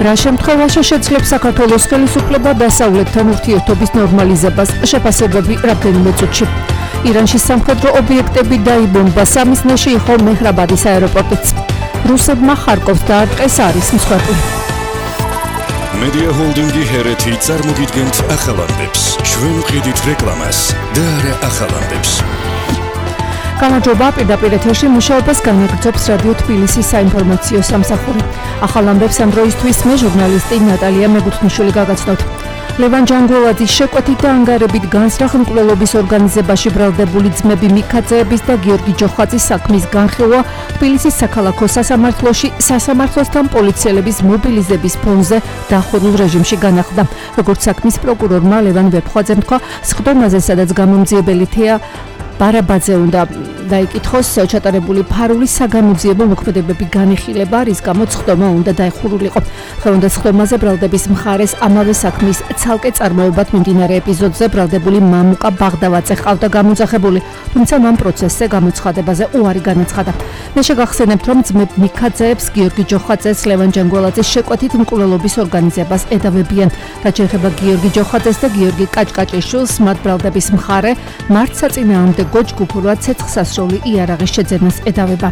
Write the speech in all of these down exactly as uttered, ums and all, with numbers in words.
რა შემთხვევაში შეძლებს საქართველოს ხელისუფლება დასავლეთთან ურთიერთობის ნორმალიზებას, შეფასებები რამდენიმე წუთში. ირანში სამხედრო ობიექტები დაიბომბა, სამიზნეში იყო მეჰრაბადის აეროპორტიც. რუსებმა ხარკოვს დაარტყეს არის მსხვერპლი. Media Holdingi Hereti წარმოგიდგენთ ახალამდებს. ჩვენ ვყიდით რეკლამას და არა ახალამდებს. გამარჯობა, პირდაპირ ეთერში მუშაობას განაგრძობს რადიო თბილისის საინფორმაციო სამსახური. ახალამდებს ამ დროისთვის მე ჟურნალისტი ნატალია მეგუთნიშვილი გაგაცნობთ. ლევან ჯანგველაძის შეკვეთით და ანგარებით განსრახ მკვლელობის ორგანიზებაში ბრალდებული ძმები მიქაძეების და გიორგი ჯოხაძის საქმის განხილვა თბილისის საქალაქო სასამართლოში სასამართლოსთან პოლიციელების მობილიზების ფონზე დახურულ რეჟიმში განახლდა. როგორც საქმის პროკურორმა ლევან ვერფხვაძემ თქვა, სხდომაზე, სადაც გამომძიებელი თეა ბარაბაძე უნდა დაიკითხოს ჩატარებული ფარული საგამოძიებო მოქმედებები განიხილება, რის გამოც სხდომა უნდა დაიხურულიყო. დღევანდელ სხდომაზე ბრალდების მხარეს ამავე საქმის ცალკე წარმოებად მიმდინარე ეპიზოდზე ბრალდებული მამუკა ბაღდავაძე ყავდა გამოძახებული, თუმცა მან პროცესზე გამოცხადებაზე უარი განაცხადა. მე შეგახსენებთ, რომ ძმებ მიქაძეებს გიორგი ჯოხაძეს, ლევან ჯანგველაძის შეკვეთით მკვლელობის ორგანიზებას ედავებიან. რაც შეეხება გიორგი ჯოხაძეს და გიორგი კაჭკაჭიშვილს, მათ ბრალდების მხარე მართსაწინააღმდეგო ჯგუფურად ცეცხლსასროლი იარაღის შეძენას ედავება.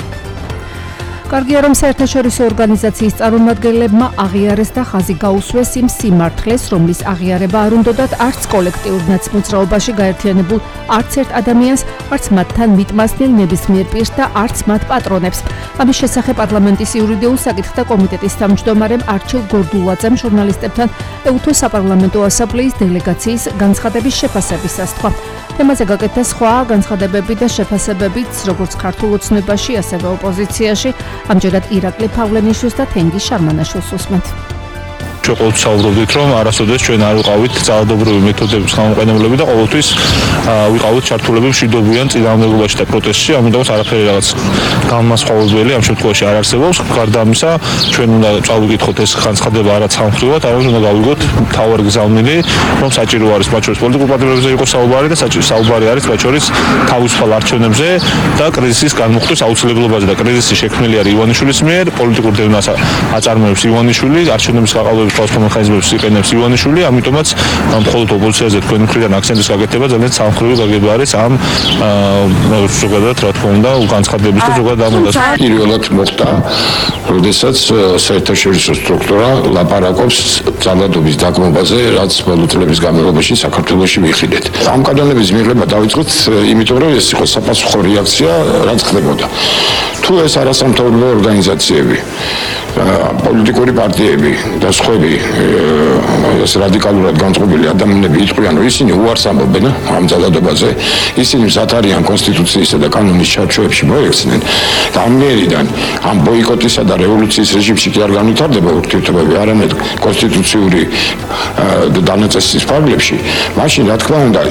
კარგია, რომ საერთაშორისო ორგანიზაციის წარმომადგენლებმა აღიარეს და ხაზი გაუსვეს იმ სიმართლეს, რომლის აღიარება არ უნდათ არც კოლექტიურ ნაცმოძრაობაში გაერთიანებულ არც ერთ ადამიანს, არც მათთან მიტმასნილ ნებისმიერ პირს და არც მათ პატრონებს. ამის შესახებ პარლამენტის იურიდიულ საკითხთა კომიტეტის თავმჯდომარემ არჩილ გორდულაძემ ჟურნალისტებთან ეუთო საპარლამენტო ასამბლეის დელეგაციის განცხადების შეფასებისას თქვა. თემაზე გაკეთდა სხვა განცხადებები და შეფასებებიც, როგორც ქართულ ოცნებაში, ასევე ოპოზიციაში. ამჯერად ირაკლი ფავლენიშვილს და თენგიზ შარმანაშვილს უსმენთ. ჩვენ ყოველთვის საუბრობდით, რომ არასოდეს ჩვენ არ ვიყავით ძალადობრივი მეთოდების გამომყენებლები და ყოველთვის ვიყავით ჩართულები მშვიდობიან წინააღმდეგობაში და პროტესტში, ამიტომაც არაფერი რაღაც გამასხვავებელი ამ შემთხვევაში არ არსებობს. გარდა ამისა, ჩვენ უნდა წავიკითხოთ ეს განცხადება არა ცალმხრივად, არამედ უნდა გავიგოთ მთავარი გზავნილი, რომ საჭირო არის მათ შორის პოლიტიკურ პატრიოტიზმზე იყოს საუბარი და საუბარი არის მათ შორის თავისუფალ არჩევნებზე და კრიზისის განმუხტვის აუცილებლობაზე და კრიზისი შექმნილი არის ივანიშვილის მიერ, პოლიტიკურ დევნას აწარმოებს ივანიშვილი, არჩევნების გაყალბების თავისუფალ მექანიზმებს იყენებს ივანიშვილი, ამიტომაც მხოლოდ ოპოზიციაზე თქვენი მხრიდან აქცენტის გაკეთება ძალიან სამხრივი გაგება არის ამ ზოგადად რა თქმა უნდა განცხადების და ზოგადად ამ უნდა პირველად მოხდა, როდესაც საერთაშორისო სტრუქტურა ლაპარაკობს ძალადობის დაგმობაზე, რაც ბოლო წლების განმავლობაში საქართველოში ვიხილეთ. ამ კანონების მიღება დაიწყოთ, იმიტომ რომ ეს იყო საპასუხო რეაქცია, რაც ხდებოდა. თუ ეს არასამთავრობო ორგანიზაციები, პოლიტიკური პარტიები და სხვები ეს რადიკალურად განწყობილი ადამიანები იტყვიან, რომ ისინი უარს ამბობენ ამ ძალადობაზე, ისინი მზად არიან კონსტიტუციისა და კანონის ჩარჩოებში მოექცნენ და ამ მიერიდან ამ ბოიკოტისა და რევოლუციის რეჟიმში კი არ განვითარდება ურთიერთობები, არამედ კონსტიტუციური დანაწესის ფარგლებში, მაშინ რა თქმა უნდა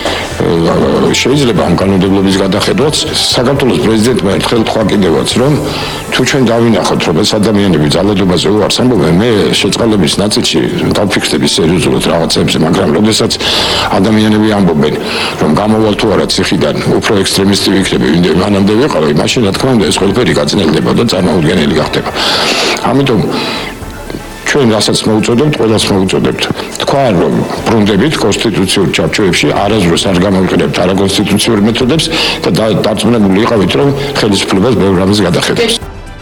შეიძლება ამ კანონმდებლობის გადახედვაც საქართველოს პრეზიდენტმა ერთხელ თქვა კიდევაც, რომ თუ ჩვენ დავინახოთ, რომ ეს ადამიანები ძალადობაზე უარს ამბობენ, მე შეწყალების ნაწილში დავფიქსდები სერიოზულად რაღაცებზე, მაგრამ როდესაც ადამიანები ამბობენ, რომ გამოვალ თუ არა ციხიდან, უფრო ექსტრემისტი ვიქნები, ვინმე მანამდე ვიყავი, მაშინ რა თქმა უნდა ეს ყველაფერი გაწნელდება და წარმოუდგენელი გახდება. ამიტომ ჩვენ რასაც მოუწოდებთ, ყველას მოუწოდებთ. თქვა, რომ ბრუნდებით კონსტიტუციურ ჩარჩოებში, არასდროს არ გამოვიყენებთ არაკონსტიტუციურ მეთოდებს და დარწმუნებული იყავით, რომ ხელისუფლებას ბევრ რამეს გადახედავს.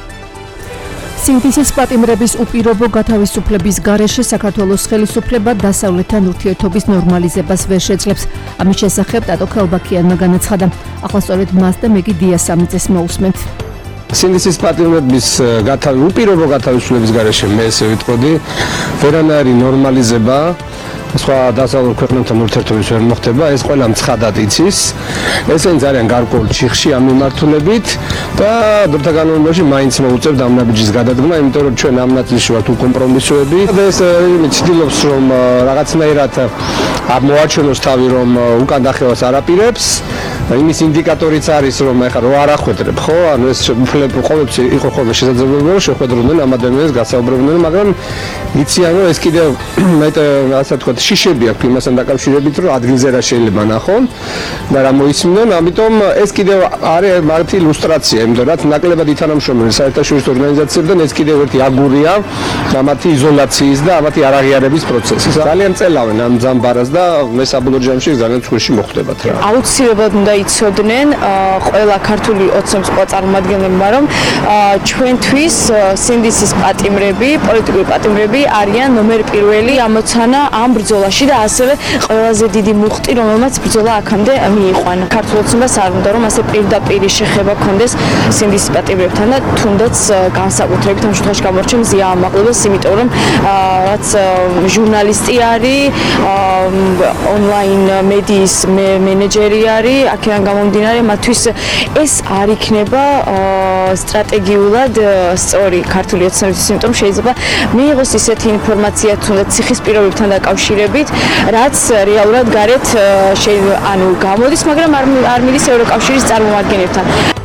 სინდისის პატიმრების უპირობო გათავისუფლების გარეშე საქართველოს ხელისუფლება დასავლეთთან ურთიერთობის ნორმალიზებას ვერ შეძლებს. ამის შესახებ ტატო ქალბაქიანმა განაცხადა. ახლა სწორედ მას და მეგი დიასამიძეს მოусმენთ. სინდისის პატიმრების უპირობო გათავისუფლების გარეშე მე ესე ვიტყოდი, ვერანაირი ნორმალიზება სხვა დასავლურ ქვეყნებთან ურთიერთობის ვერ მოხდება, ეს ყველა მცხადად იცის. ესენი ძალიან გარკვეულ ჩიხში ამ მიმართულებით და დროთა განმავლობაში მაინც მოუწევთ ამ ნაბიჯის გადადგმა, იმიტომ რომ ჩვენ ამ ნაწილში ვართ უკომპრომისოები. ეს იმი ცდილობს, რომ რაღაცნაირად მოაჩვენოს თავი, რომ უკან დახევას არ აპირებს. იმის ინდიკატორიც არის, რომ ეხლა რო არ ახვედრებ, ხო? ანუ ეს ყოველთვის იყო ხოლმე შესაძლებელი, რომ შეხვედროდნენ ამ ადამიანებს, გასაუბრებდნენ, მაგრამ იციან, რომ ეს კიდევ მეტ ასე ვთქვათ, შიშები აქვს იმასთან დაკავშირებით, რომ ადგილზე რა შეიძლება ნახონ და რა მოისმინონ, ამიტომ ეს კიდევ არის მარტი ილუსტრაცია, იმიტომ რომ ნაკლებად ითანამშრომლობენ საერთაშორისო ორგანიზაციებთან, ეს კიდევ ერთი აგურია მათი იზოლაციის და მათი არაღიარების პროცესის. ძალიან წელავენ ამ ძამბარას და მე საბოლოო ჯამში ძალიან ცხვირში მოხვდებათ რა. აუცილებლად უნდა იცოდნენ ყველა ქართული ოცნების ყველა წარმომადგენლებმა, რომ ჩვენთვის სინდისის პატიმრები, პოლიტიკური პატიმრები არიან ნომერ პირველი ამოცანა ამ ბრძოლაში და ასევე ყველაზე დიდი მუხტი, რომელმაც ბრძოლა აქამდე მიიყვანა. ქართულ ოცნებას არ უნდა რომ ასე პირდაპირ შეხება ქონდეს სინდისის პატიმრებთან და თუნდაც განსაკუთრებით ამ შემთხვევაში გამორჩენ ზია ამაღლებას, იმიტომ რომ რაც ჟურნალისტი არის, ონლაინ მედიის მენეჯერი არის, აქედან გამომდინარე მათთვის ეს არ იქნება სტრატეგიულად სწორი ქართული ოცნებისთვის, იმიტომ შეიძლება მიიღოს ისეთი ინფორმაცია თუნდაც ციხის პირობებთან დაკავშირებით, რაც რეალურად გარეთ ანუ გამოდის, მაგრამ არ მიდის ევროკავშირის წარმომადგენლებთან.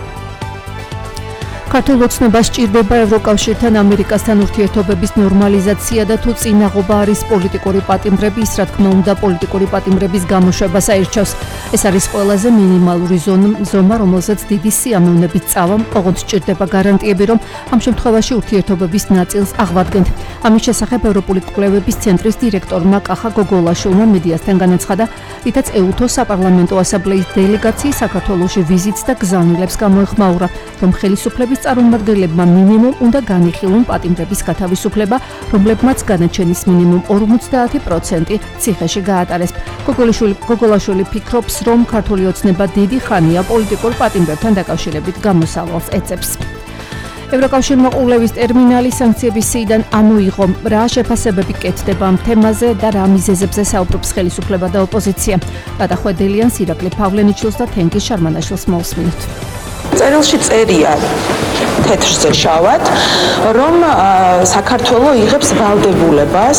ქართულ ოცნებას სჭირდება ევროკავშირთან ამერიკასთან ურთიერთობების ნორმალიზაცია და თუ წინაღობა არის პოლიტიკური პატიმრები, ის რა თქმა უნდა პოლიტიკური პატიმრების გამოშვებას აირჩევს. ეს არის ყველაზე მინიმალური ზომა, რომელზეც დიდი სიამოვნებით წავა, ოღონდ სჭირდება გარანტიები, რომ ამ შემთხვევაში ურთიერთობების ნაწილს აღვადგენთ. ამის შესახებ ევროპული კვლევების ცენტრის დირექტორმა კახა გოგოლაშვილმა მედიასთან განაცხადა, რითაც ეუთო საპარლამენტო ასამბლეის დელეგაციის საქართველოში ვიზიტს და გზავნილებს გამოეხმაურა, რომ ხელისუფლების წარმომადგენლებმა მინიმუმ უნდა განიხილონ პატიმრების გათავისუფლება, რომლებმაც განაჩენის მინიმუმ ორმოცდაათი პროცენტი ციხეში გაატარეს. გოგოლაშვილი ფიქრობს, რომ ქართული ოცნება დიდი ხანია პოლიტიკურ პატიმრებთან დაკავშირებით გამოსავალს ეძებს. ევროკავშირმა ყურლევის ტერმინალი სანქციების სიიდან ამოიღო, რა შეფასებები კეთდება ამ თემაზე და რა მიზეზებზე საუბრობს ხელისუფლება და ოპოზიცია. გადახვედელიან ირაკლი პავლენიჩვილს და თენგიზ შარმანაშვილს მოусმინოთ. წერილში წერია თეთრზე შავად, რომ საქართველო იღებს ვალდებულებას,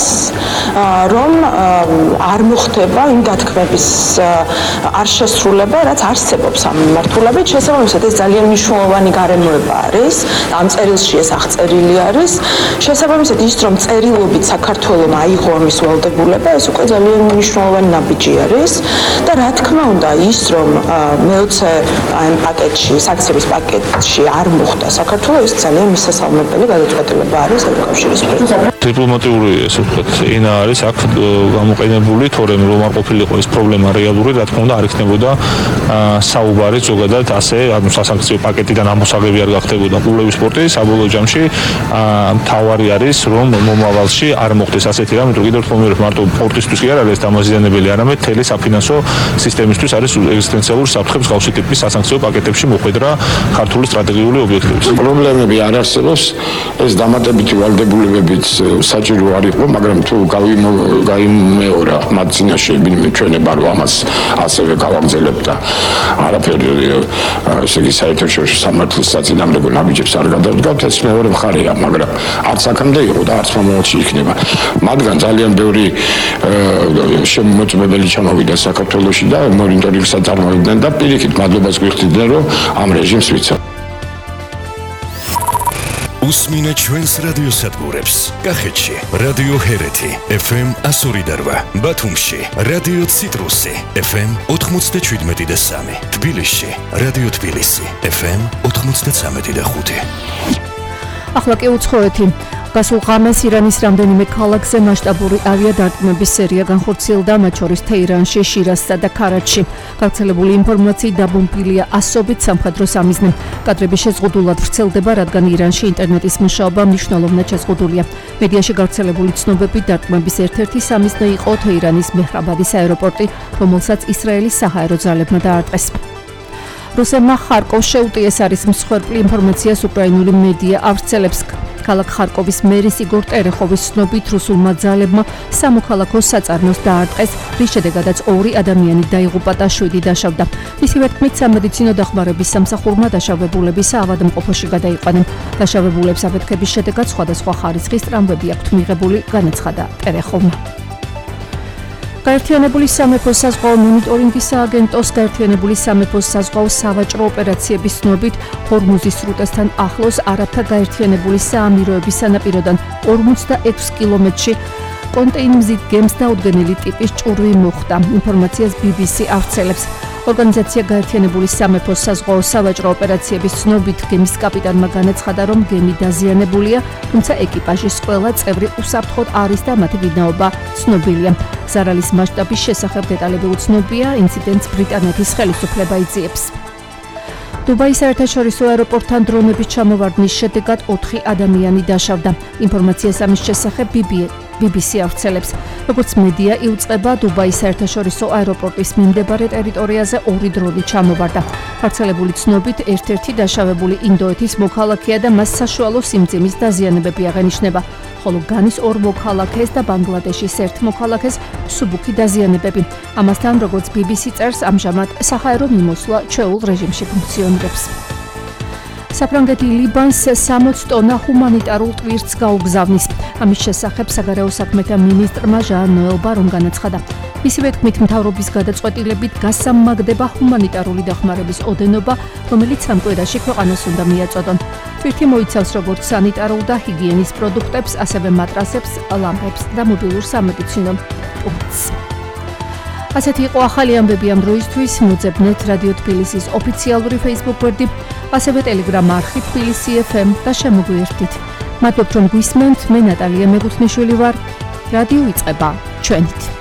რომ არ მოხდება იმ დათქმების არ შესრულება, რაც არსებობს ამ მიმართულებით. შესაბამისად, ეს ძალიან მნიშვნელოვანი გარემოება არის, ამ წერილში ეს აღწერილი არის. შესაბამისად, ის რომ წერილობით საქართველომ აიღო ამის ვალდებულება, ეს უკვე ძალიან მნიშვნელოვანი ნაბიჯი არის და რა თქმა უნდა, ის რომ მეოცე ამ პაკეტში, სანქციების პაკეტში არ მოხდა საქართველო, ეს ძალიან მისასალმებელი გადაწყვეტილება არის ევროკავშირის მიერ. დიპლომატიური ესე ვთქვათ, ენა არის აქ გამოყენებული, თორემ რომ არ ყოფილიყო ეს პრობლემა რეალური, რა თქმა უნდა, არ იქნებოდა საუბარი ზოგადად ასე, ანუ სასანქციო პაკეტიდან ამოსაღები არ გახდებოდა ყურლევის სპორტი, საბოლოო ჯამში მთავარი არის, რომ მომავალში არ მოხდეს ასეთი რამე, რომ კიდევ ერთხელ მივიღოთ მარტო სპორტისთვის კი არ არის დამაზიანებელი, არამედ მთელი საფინანსო სისტემისთვის არის ეგზისტენციალური საფრთხების გავსი ტიპის სასანქციო პაკეტებში მოხვედრა ქართული სტრატეგიული ობიექტების. პრობლემები არ არსებობს, ეს დამატებითი ვალდებულებებიც საჭირო არ იყო, მაგრამ თუ გაიმეორა მათ წინაშე ჩვენება, რომ ამას ასევე გავაგრძელებთ და არაფერი ესე იგი საერთაშორისო სამართლის საწინააღმდეგო ნაბიჯებს არ გადავდგავთ, ეს მეორე მხარეა, მაგრამ არც აქამდე იყო და არც მომავალში იქნება. მათგან ძალიან ბევრი შემოწმებელი ჩამოვიდა საქართველოში და მონიტორინგს აწარმოებდნენ და პირიქით მადლობას გვიხდიდნენ, რომ ამ რეჟიმს ვიცავ. უსმინე ჩვენს რადიოსადგურებს. კახეთში რადიო ჰერეთი ეფ ემ εκατო ორი და რვა, ბათუმში რადიო ციტრუსი ეფ ემ ოთხმოცდაშვიდმეტი და სამი, თბილისში რადიო თბილისი ეფ ემ ოთხმოცდაცამეტი და ხუთი. ახლა კი უცხოეთი. გასულ ღამეს ირანის რამდენიმე ქალაქზე მასშტაბური ავიადარტყმების სერია განხორციელდა, მათ შორის თეირანში, შირაზსა და ქარატში. გავრცელებული ინფორმაციით დაბომბვილია ასობით სამხედრო სამიზნე. კადრები შეზღუდულად ვრცელდება, რადგან ირანში ინტერნეტის მუშაობა მნიშვნელოვნად შეზღუდულია. მედიაში გავრცელებული ცნობებით დარტყმების ერთ-ერთი სამიზნე იყო თეირანის მეჰრაბადის აეროპორტი, რომელსაც ისრაელის საჰაერო ძალებმა დაარტყეს. რუსებმა ხარკოვს შეუტიეს არის მსხვერპლი ინფორმაციას უკრაინული მედია ავრცელებს. ქალაქ ხარკოვის მერის იგორ ტერეხოვის ცნობით რუსულმა ძალებმა სამოქალაქო საწარმოს დაარტყეს, რის შედეგადაც ორი ადამიანი დაიღუპა და შვიდი დაშავდა. მისივე თქმით, სამედიცინო დახმარების სამსახურმა დაშავებულების ავადმყოფოში გადაიყვანენ. დაშავებულებს აფეთქების შედეგად სხვადასხვა ხარისხის ტრამვები აქვთ მიღებული, განაცხადა ტერეხოვმა. გაერთიანებული სამეფოს საზღვაო მონიტორინგის სააგენტოს გაერთიანებული სამეფოს საზღვაო სავაჭრო ოპერაციების ცნობით ჰორმუზის სრუტესთან ახლოს არაბთა გაერთიანებული საამიროების სანაპიროდან ორმოცდაექვსი კილომეტრში კონტეინმზით გემს დაუდგენელი ტიპის ჭურვი მოხვდა. ინფორმაციას ბი ბი სი ავრცელებს. ორგანიზაცია გაერთიანებული სამეფოს საზღვაო სავაჭრო ოპერაციების ცნობით გემის კაპიტანმა განაცხადა, რომ გემი დაზიანებულია, თუმცა ეკიპაჟის ყველა წევრი უსაფრთხოდ არის და მათი ვინაობა ცნობილია. ზარალის მასშტაბის შესახებ დეტალები უცნობია, ინციდენტს ბრიტანეთის ხელისუფლება იძიებს. დუბაის საერთაშორისო აეროპორტთან დრონების ჩამოვარდნის შედეგად ოთხი ადამიანი დაშავდა. ინფორმაციას ამის შესახებ ბი ბი სი ავრცელებს. როგორც მედია იუწყება, დუბაის საერთაშორისო აეროპორტის მიმდებარე ტერიტორიაზე ორი დრონი ჩამოვარდა. გავრცელებული ცნობით, ერთ-ერთი დაშავებული ინდოეთის მოქალაქეა და მას საშუალო სიმძიმის დაზიანებები აღენიშნება, ხოლო განის ორ მოქალაქეს და ბანგლადეშის ერთ მოქალაქეს მსუბუქი დაზიანებები. ამასთან, როგორც ბი ბი სი წერს, ამჟამად საჰაერო მიმოსვლა ჩვეულ რეჟიმში ფუნქციონირებს. საფრანგეთი ლიბანს სამოცი ტონა ჰუმანიტარულ ტვირთს გაუგზავნის. ამის შესახებ საგარეო საქმეთა მინისტრმა ჟან ნოელ ბარომ განაცხადა. მისივე თქმით, მთავრობის გადაწყვეტილებით გასამაგდება ჰუმანიტარული დახმარების ოდენობა, რომელიც ამ კვირაში ქვეყანას უნდა მიაწოდონ. ტვირთი მოიცავს როგორც სანიტარულ და ჰიგიენის პროდუქტებს, ასევე მატრასებს, ლამპებს და მობილურ სამედიცინო პუნქტს. ასეთი იყო ახალი ამბები ამ დროისთვის. მოძებნეთ რადიო თბილისის ოფიციალური Facebook გვერდი, ასევე Telegram არხი თბილისი ეფ ემ და შემოგვიერთდით. მადლობთ, რომ გვისმენთ. მე ნატალია მეგუთნიშვილი ვარ. რადიო იწყება ჩვენით.